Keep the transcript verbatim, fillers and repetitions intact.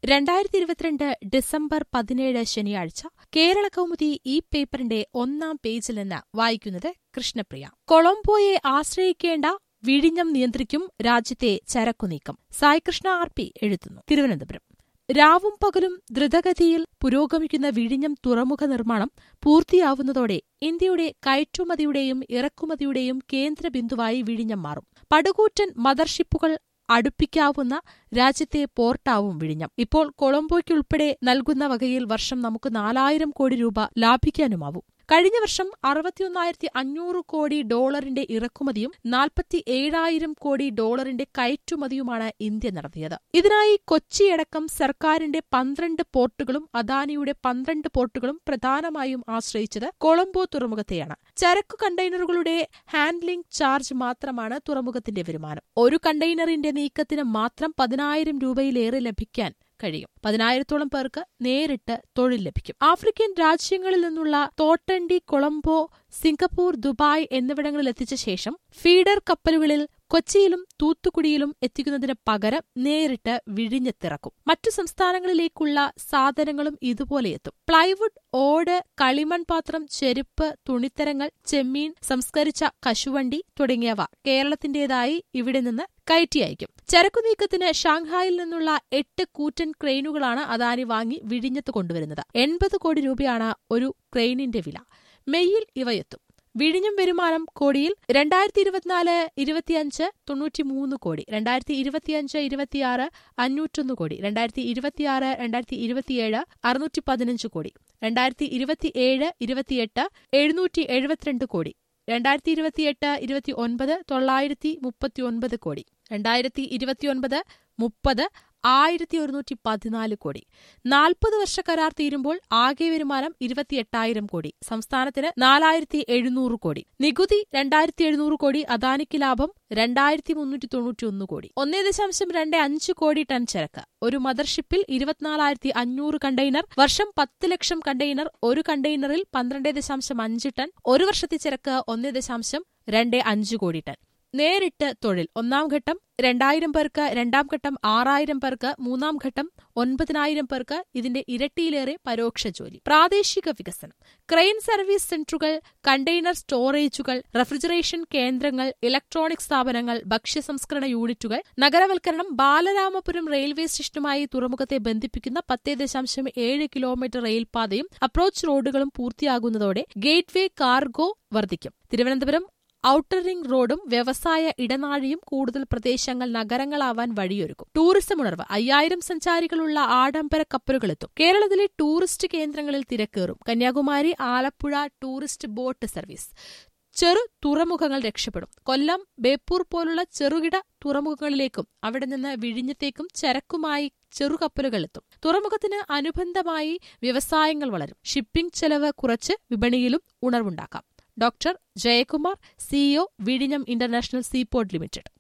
രണ്ടായിരത്തി ഇരുപത്തിരണ്ട് ഡിസംബർ പതിനേഴ് ശനിയാഴ്ച കേരള കൗമുദി ഈ പേപ്പറിന്റെ ഒന്നാം പേജിൽ നിന്ന് വായിക്കുന്നത് കൃഷ്ണപ്രിയ. കൊളംബോയെ ആശ്രയിക്കേണ്ട, വിഴിഞ്ഞം നിയന്ത്രിക്കും രാജ്യത്തെ ചരക്കുനീക്കം. സായികൃഷ്ണ ആർ പി എഴുതുന്നു, തിരുവനന്തപുരം. രാവും പകലും ദ്രുതഗതിയിൽ പുരോഗമിക്കുന്ന വിഴിഞ്ഞം തുറമുഖ നിർമ്മാണം പൂർത്തിയാവുന്നതോടെ ഇന്ത്യയുടെ കയറ്റുമതിയുടെയും ഇറക്കുമതിയുടെയും കേന്ദ്രബിന്ദുവായി വിഴിഞ്ഞം മാറും. പടുകൂറ്റൻ മദർഷിപ്പുകൾ അടുപ്പിക്കാവുന്ന രാജ്യത്തെ പോർട്ടാവും വിഴിഞ്ഞം. ഇപ്പോൾ കൊളംബോയ്ക്കുൾപ്പെടെ നൽകുന്ന വകയിൽ വർഷം നമുക്ക് നാലായിരം കോടി രൂപ ലാഭിക്കാനുമാവും. കഴിഞ്ഞ വർഷം അറുപത്തിയൊന്നായിരത്തി അഞ്ഞൂറ് കോടി ഡോളറിന്റെ ഇറക്കുമതിയും നാൽപ്പത്തി ഏഴായിരം കോടി ഡോളറിന്റെ കയറ്റുമതിയുമാണ് ഇന്ത്യ നടത്തിയത്. ഇതിനായി കൊച്ചിയടക്കം സർക്കാരിന്റെ പന്ത്രണ്ട് പോർട്ടുകളും അദാനിയുടെ പന്ത്രണ്ട് പോർട്ടുകളും പ്രധാനമായും ആശ്രയിച്ചത് കൊളംബോ തുറമുഖത്തെയാണ്. ചരക്കു കണ്ടെയ്നറുകളുടെ ഹാൻഡ്ലിംഗ് ചാർജ് മാത്രമാണ് തുറമുഖത്തിന്റെ വരുമാനം. ഒരു കണ്ടെയ്നറിന്റെ നീക്കത്തിന് മാത്രം പതിനായിരം രൂപയിലേറെ ലഭിക്കാൻ കഴിയും. പതിനായിരത്തോളം പേർക്ക് നേരിട്ട് തൊഴിൽ ലഭിക്കും. ആഫ്രിക്കൻ രാജ്യങ്ങളിൽ നിന്നുള്ള തോട്ടണ്ടി കൊളംബോ, സിംഗപ്പൂർ, ദുബായ് എന്നിവിടങ്ങളിൽ എത്തിച്ച ശേഷം ഫീഡർ കപ്പലുകളിൽ കൊച്ചിയിലും തൂത്തുക്കുടിയിലും എത്തിക്കുന്നതിന് പകരം നേരിട്ട് വിഴിഞ്ഞത്തിറക്കും. മറ്റു സംസ്ഥാനങ്ങളിലേക്കുള്ള സാധനങ്ങളും ഇതുപോലെ എത്തും. പ്ലൈവുഡ്, ഓട്, കളിമൺ പാത്രം, ചെരുപ്പ്, തുണിത്തരങ്ങൾ, ചെമ്മീൻ, സംസ്കരിച്ച കശുവണ്ടി തുടങ്ങിയവ കേരളത്തിന്റേതായി ഇവിടെ നിന്ന് കയറ്റി അയക്കും. ചരക്കുനീക്കത്തിന് ഷാങ്ഹായിൽ നിന്നുള്ള എട്ട് കൂറ്റൻ ക്രെയിനുകളാണ് അദാനി വാങ്ങി വിഴിഞ്ഞത്ത് കൊണ്ടുവരുന്നത്. എൺപത് കോടി രൂപയാണ് ഒരു ക്രെയിനിന്റെ വില. മെയ്യിൽ ഇവയെത്തും. വിഴിഞ്ഞം വരുമാനം കോടിയിൽ രണ്ടായിരത്തി ഇരുപത്തിനാല് ഇരുപത്തിയഞ്ച് തൊണ്ണൂറ്റിമൂന്ന് കോടി, രണ്ടായിരത്തി ഇരുപത്തിയഞ്ച് ഇരുപത്തിയാറ് അഞ്ഞൂറ്റൊന്ന് കോടി, രണ്ടായിരത്തി ഇരുപത്തിയാറ് രണ്ടായിരത്തി ഇരുപത്തിയേഴ് അറുന്നൂറ്റി പതിനഞ്ച് കോടി, രണ്ടായിരത്തി ഇരുപത്തിയേഴ് ഇരുപത്തിയെട്ട് എഴുന്നൂറ്റി എഴുപത്തിരണ്ട് കോടി, രണ്ടായിരത്തി ഇരുപത്തിയെട്ട് ഇരുപത്തി ഒൻപത് തൊള്ളായിരത്തി മുപ്പത്തി ഒൻപത് കോടി, രണ്ടായിരത്തി ഇരുപത്തിയൊൻപത് മുപ്പത് ആയിരത്തി ഒരുന്നൂറ്റി പതിനാല് കോടി. നാൽപ്പത് വർഷ കരാർ തീരുമ്പോൾ ആകെ വരുമാനം ഇരുപത്തിയെട്ടായിരം കോടി. സംസ്ഥാനത്തിന് നാലായിരത്തി എഴുന്നൂറ് കോടി. നികുതി രണ്ടായിരത്തി എഴുന്നൂറ് കോടി. അദാനിക്ക് ലാഭം രണ്ടായിരത്തി മുന്നൂറ്റി തൊണ്ണൂറ്റി ഒന്ന് കോടി. ഒന്നേ ദശാംശം രണ്ട് അഞ്ച് കോടി ടൺ ചരക്ക്. ഒരു മദർഷിപ്പിൽ ഇരുപത്തിനാലായിരത്തി അഞ്ഞൂറ് കണ്ടെയ്നർ. വർഷം പത്ത് ലക്ഷം കണ്ടെയ്നർ. ഒരു കണ്ടെയ്നറിൽ പന്ത്രണ്ട് ദശാംശം അഞ്ച് ടൺ. ഒരു വർഷത്തെ ചരക്ക് ഒന്നേ ദശാംശം രണ്ട് അഞ്ച് കോടി ടൺ. നേരിട്ട് തൊഴിൽ. ഒന്നാം ഘട്ടം രണ്ടായിരം പേർക്ക്, രണ്ടാം ഘട്ടം ആറായിരം പേർക്ക്, മൂന്നാം ഘട്ടം ഒൻപതിനായിരം പേർക്ക്. ഇതിന്റെ ഇരട്ടിയിലേറെ പരോക്ഷ ജോലി. പ്രാദേശിക വികസനം. ക്രെയിൻ സർവീസ് സെന്ററുകൾ, കണ്ടെയ്നർ സ്റ്റോറേജുകൾ, റെഫ്രിജറേഷൻ കേന്ദ്രങ്ങൾ, ഇലക്ട്രോണിക് സ്ഥാപനങ്ങൾ, ഭക്ഷ്യസംസ്കരണ യൂണിറ്റുകൾ, നഗരവൽക്കരണം. ബാലരാമപുരം റെയിൽവേ സ്റ്റേഷനുമായി തുറമുഖത്തെ ബന്ധിപ്പിക്കുന്ന പത്ത് ദശാംശം ഏഴ് കിലോമീറ്റർ റെയിൽപാതയും അപ്രോച്ച് റോഡുകളും പൂർത്തിയാകുന്നതോടെ ഗേറ്റ്വേ കാർഗോ വർദ്ധിക്കും. തിരുവനന്തപുരം ഔട്ടർ റിംഗ് റോഡും വ്യവസായ ഇടനാഴിയും കൂടുതൽ പ്രദേശങ്ങൾ നഗരങ്ങളാവാൻ വഴിയൊരുക്കും. ടൂറിസം ഉണർവ്. അയ്യായിരം സഞ്ചാരികളുള്ള ആഡംബര കപ്പലുകളെത്തും. കേരളത്തിലെ ടൂറിസ്റ്റ് കേന്ദ്രങ്ങളിൽ തിരക്കേറും. Kanyakumari, Alappuzha tourist boat service. ചെറു തുറമുഖങ്ങൾ രക്ഷപ്പെടും. കൊല്ലം, ബേപ്പൂർ പോലുള്ള ചെറുകിട തുറമുഖങ്ങളിലേക്കും അവിടെ നിന്ന് വിഴിഞ്ഞത്തേക്കും ചരക്കുമായി ചെറുകപ്പലുകളെത്തും. തുറമുഖത്തിന് അനുബന്ധമായി വ്യവസായങ്ങൾ വളരും. ഷിപ്പിംഗ് ചെലവ് കുറച്ച് വിപണിയിലും ഉണർവുണ്ടാക്കാം. ഡോക്ടർ ജയകുമാർ, സിഇഒ, വിഴിഞ്ഞം ഇന്റർനാഷണൽ സീപോർട്ട് ലിമിറ്റഡ്.